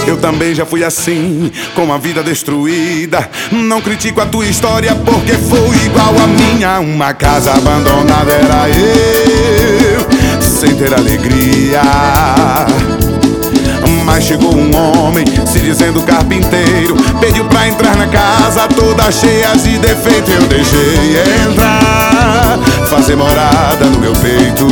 Eu também já fui assim, com a vida destruída. Não critico a tua história porque foi igual a minha. Uma casa abandonada era eu, sem ter alegria. Mas chegou um homem, se dizendo carpinteiro, pediu pra entrar na casa toda cheia de defeito. Eu deixei entrar, fazer morada no meu peito.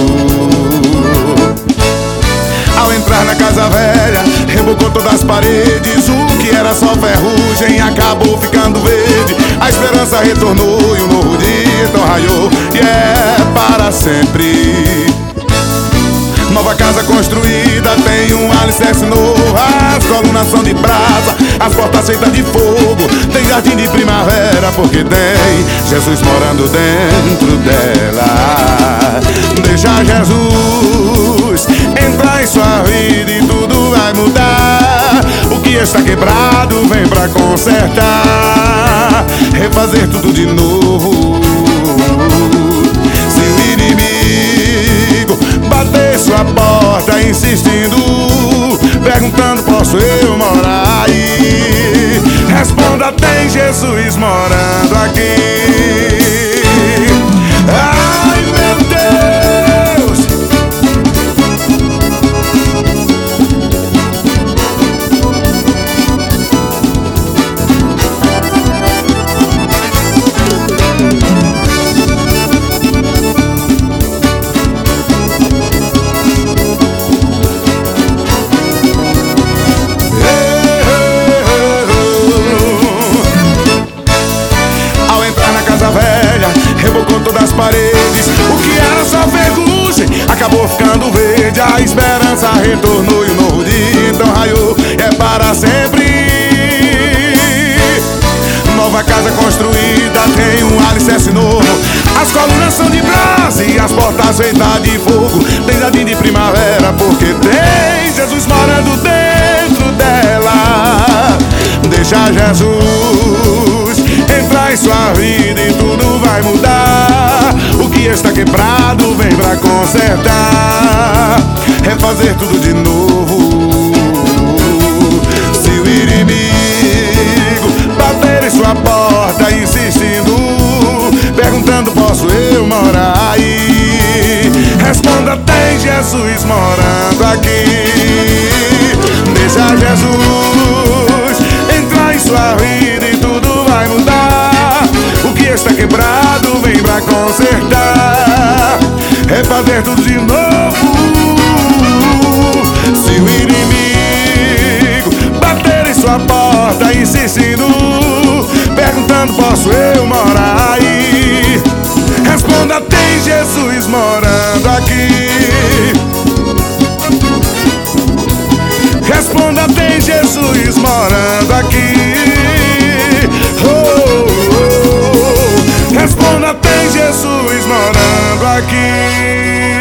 Ao entrar na casa velha, rebocou todas as paredes. O que era só ferrugem acabou ficando verde. A esperança retornou e um novo dia então raiou. E é para sempre. Nova casa construída, tem um alicerce novo. As colunas são de brasa, as portas feitas de fogo. Tem jardim de primavera porque tem Jesus morando dentro dela. Deixa Jesus entrar em sua vida e tudo vai mudar. O que está quebrado vem pra consertar, refazer tudo de novo. Se o inimigo bater sua porta insistindo, perguntando posso eu morar aí, responda tem Jesus morando aqui. Ai meu Deus, rebocou todas as paredes. O que era só ferrugem acabou ficando verde. A esperança retornou e um novo dia então raiou. É para sempre. Nova casa construída, tem um alicerce novo. As colunas são de brasa e as portas feitas de fogo. Tem jardim de primavera porque tem Jesus morando dentro dela. Deixa Jesus entrar em sua vida e tudo vai mudar. O que está quebrado vem pra consertar, refazer tudo de novo. Se o inimigo bater em sua porta insistindo, perguntando posso eu morar aí, responda tem Jesus morando aqui. Deixa Jesus entrar em sua vida e tudo vai mudar. O que está quebrado vem pra consertar, refazer tudo de novo. Se o inimigo bater em sua porta insistindo, perguntando posso eu morar aí, responda tem Jesus morando aqui. Responda tem Jesus morando aqui. Oh, oh, oh. Responda tem Jesus morando aqui.